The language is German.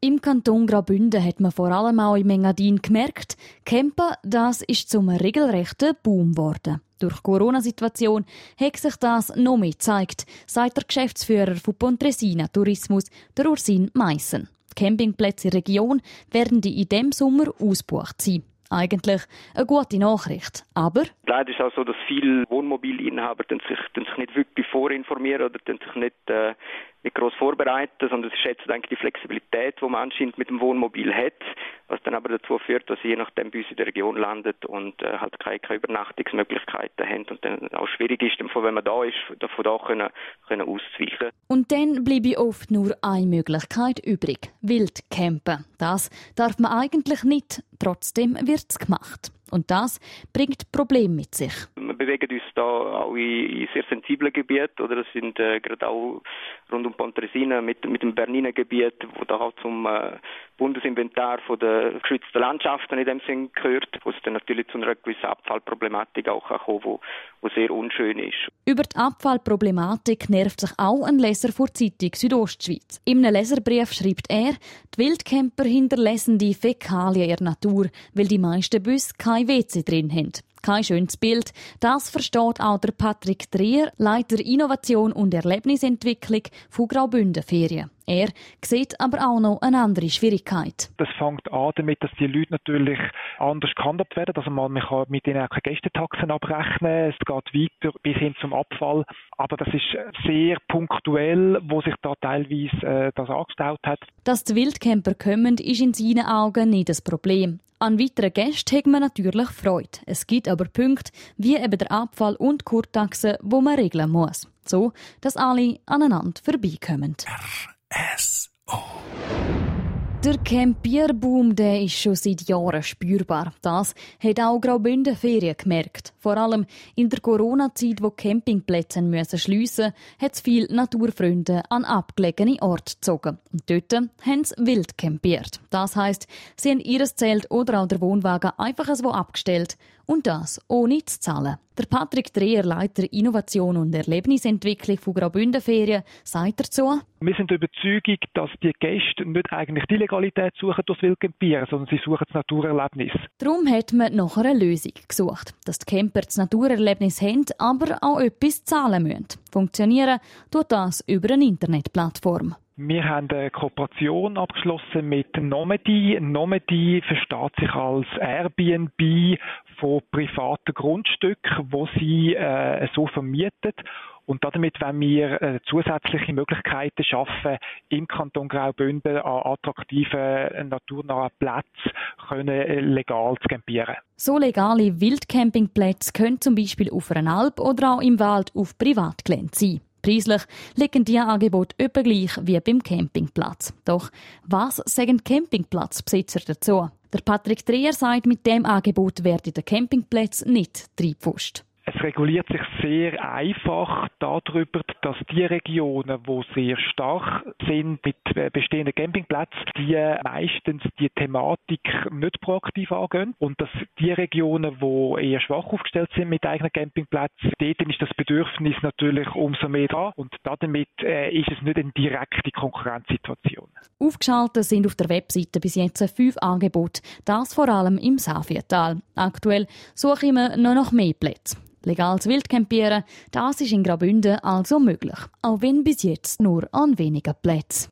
Im Kanton Graubünden hat man vor allem auch im Engadin gemerkt, Campen, das ist zum regelrechten Boom geworden. Durch die Corona-Situation hat sich das noch mehr gezeigt, sagt der Geschäftsführer von Pontresina Tourismus, der Ursin Meissen. Die Campingplätze in der Region werden in diesem Sommer ausgebucht sein. Eigentlich eine gute Nachricht. Aber leider ist es auch so, dass viele Wohnmobilinhaber sich nicht wirklich vorinformieren oder sich nicht gross vorbereiten, sondern es ist jetzt die Flexibilität, die man anscheinend mit dem Wohnmobil hat, was dann aber dazu führt, dass sie je nachdem bei uns in der Region landet und halt keine Übernachtungsmöglichkeiten haben und dann auch schwierig ist, wenn man da ist, von da können auszuweichen. Und dann bleibe oft nur eine Möglichkeit übrig: Wildcampen. Das darf man eigentlich nicht, trotzdem wird es gemacht. Und das bringt Probleme mit sich. Wir bewegen uns da auch in sehr sensiblen Gebieten, oder das sind gerade auch rund um Pontresina mit dem Berniner Gebiet, wo da auch zum Bundesinventar von der geschützten Landschaften in dem Sinn gehört, wo es dann natürlich zu einer gewissen Abfallproblematik auch kommen, wo sehr unschön ist. Über die Abfallproblematik nervt sich auch ein Leser vor Zeitung Südostschweiz. In einem Leserbrief schreibt er, die Wildcamper hinterlassen die Fäkalien in der Natur, weil die meisten Busse kein WC drin haben. Kein schönes Bild. Das versteht auch der Patrick Dreher, Leiter Innovation und Erlebnisentwicklung von Graubünden Ferien. Er sieht aber auch noch eine andere Schwierigkeit. Das fängt an damit, dass die Leute natürlich anders gehandhabt werden. Also man kann mit ihnen auch keine Gästetaxen abrechnen. Es geht weiter bis hin zum Abfall. Aber das ist sehr punktuell, wo sich da teilweise das angestaut hat. Dass die Wildcamper kommen, ist in seinen Augen nicht das Problem. An weiteren Gästen hat man natürlich Freude. Es gibt aber Punkte, wie eben der Abfall und die Kurtaxe, wo man regeln muss. So, dass alle aneinander vorbeikommen. RSO. Der Campierboom, der ist schon seit Jahren spürbar. Das hat auch Graubünden Ferien gemerkt. Vor allem in der Corona-Zeit, wo Campingplätze schliessen mussten, hat es viele Naturfreunde an abgelegene Orte gezogen. Und dort haben sie wild campiert. Das heisst, sie haben ihr Zelt oder auch der Wohnwagen einfach so abgestellt. Und das ohne zu zahlen. Der Patrick Dreher, Leiter Innovation und Erlebnisentwicklung von Graubünden Ferien, sagt dazu: Wir sind der Überzeugung, dass die Gäste nicht eigentlich die Legalität suchen durch Wildcampieren, sondern sie suchen das Naturerlebnis. Darum hat man nach einer Lösung gesucht, dass die Camper das Naturerlebnis haben, aber auch etwas zahlen müssen. Funktionieren tut das über eine Internetplattform. Wir haben eine Kooperation abgeschlossen mit Nomedy. Nomedy versteht sich als Airbnb von privaten Grundstücken, wo sie so vermietet. Und damit wollen wir zusätzliche Möglichkeiten schaffen, im Kanton Graubünden an attraktiven, naturnahen Plätzen legal zu campieren. So legale Wildcampingplätze können zum Beispiel auf einer Alp oder auch im Wald auf Privatgelände sein. Preislich liegen diese Angebote etwa gleich wie beim Campingplatz. Doch was sagen Campingplatzbesitzer dazu? Der Patrick Dreher sagt, mit dem Angebot werden die Campingplätze nicht reingepfuscht. Es reguliert sich sehr einfach darüber, dass die Regionen, die sehr stark sind mit bestehenden Campingplätzen, die meistens die Thematik nicht proaktiv angehen. Und dass die Regionen, die eher schwach aufgestellt sind mit eigenen Campingplätzen, dort ist das Bedürfnis natürlich umso mehr da. Und damit ist es nicht eine direkte Konkurrenzsituation. Aufgeschaltet sind auf der Webseite bis jetzt 5 Angebote, das vor allem im Safietal. Aktuell suche ich mir noch nach mehr Plätzen. Legales Wildcampieren, das ist in Graubünden also möglich, auch wenn bis jetzt nur an wenigen Plätzen.